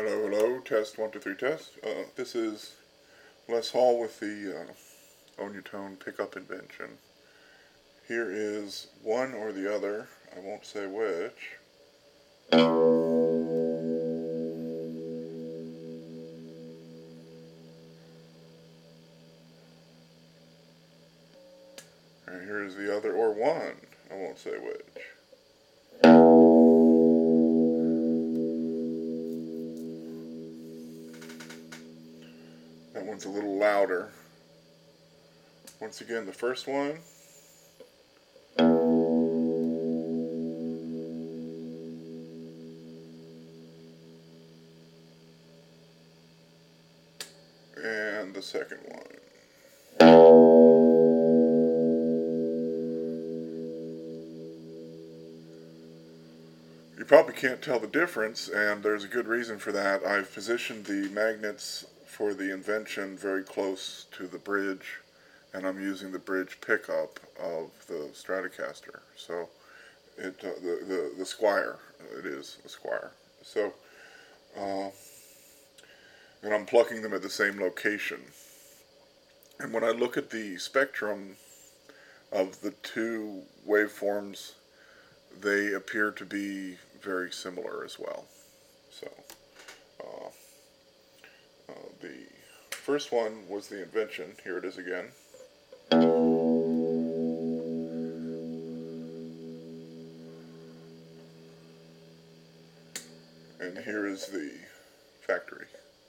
Hello, hello, test 1, 2, 3, test. This is Les Hall with the Onutone pickup invention. Here is one or the other, I won't say which. And here is the other, or one, I won't say which. That one's a little louder. Once again, the first one. And the second one. You probably can't tell the difference, and there's a good reason for that. I've positioned the magnets for the invention very close to the bridge, and I'm using the bridge pickup of the Stratocaster. So, the Squier, it is a Squier. So, and I'm plucking them at the same location. And when I look at the spectrum of the two waveforms, they appear to be very similar as well. So, the first one was the invention. Here it is again. And here is the factory.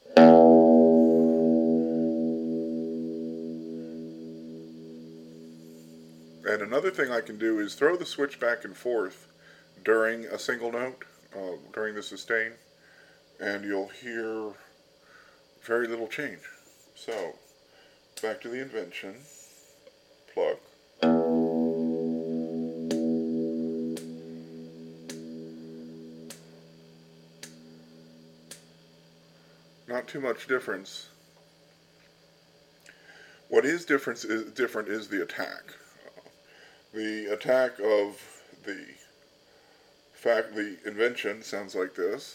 And another thing I can do is throw the switch back and forth during a single note, during the sustain, and you'll hear very little change. So, back to the invention, plug. Not too much difference. What is different is the attack. The attack of the invention sounds like this.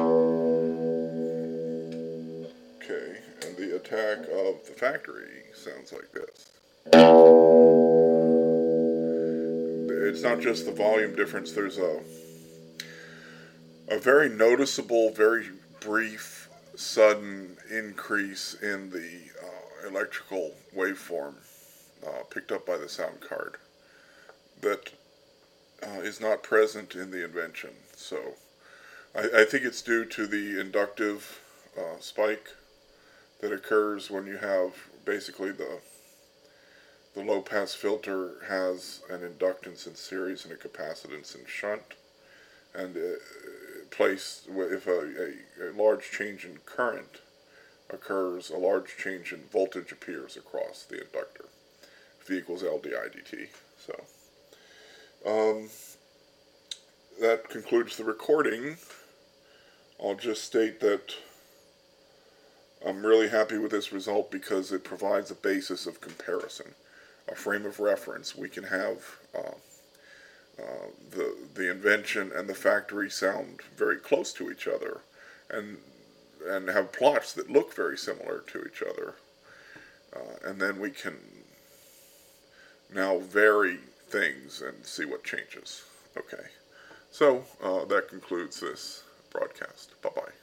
Okay, and the attack of the factory sounds like this. It's not just the volume difference, there's a very noticeable, very brief, sudden increase in the electrical waveform picked up by the sound card that is not present in the invention. So I think it's due to the inductive spike that occurs when you have basically the low pass filter has an inductance in series and a capacitance in shunt, and if a large change in current occurs, a large change in voltage appears across the inductor. V equals L di dt. So that concludes the recording. I'll just state that I'm really happy with this result because it provides a basis of comparison, a frame of reference. We can have the invention and the factory sound very close to each other, and have plots that look very similar to each other, and then we can now vary things and see what changes. Okay, so that concludes this broadcast. Bye-bye.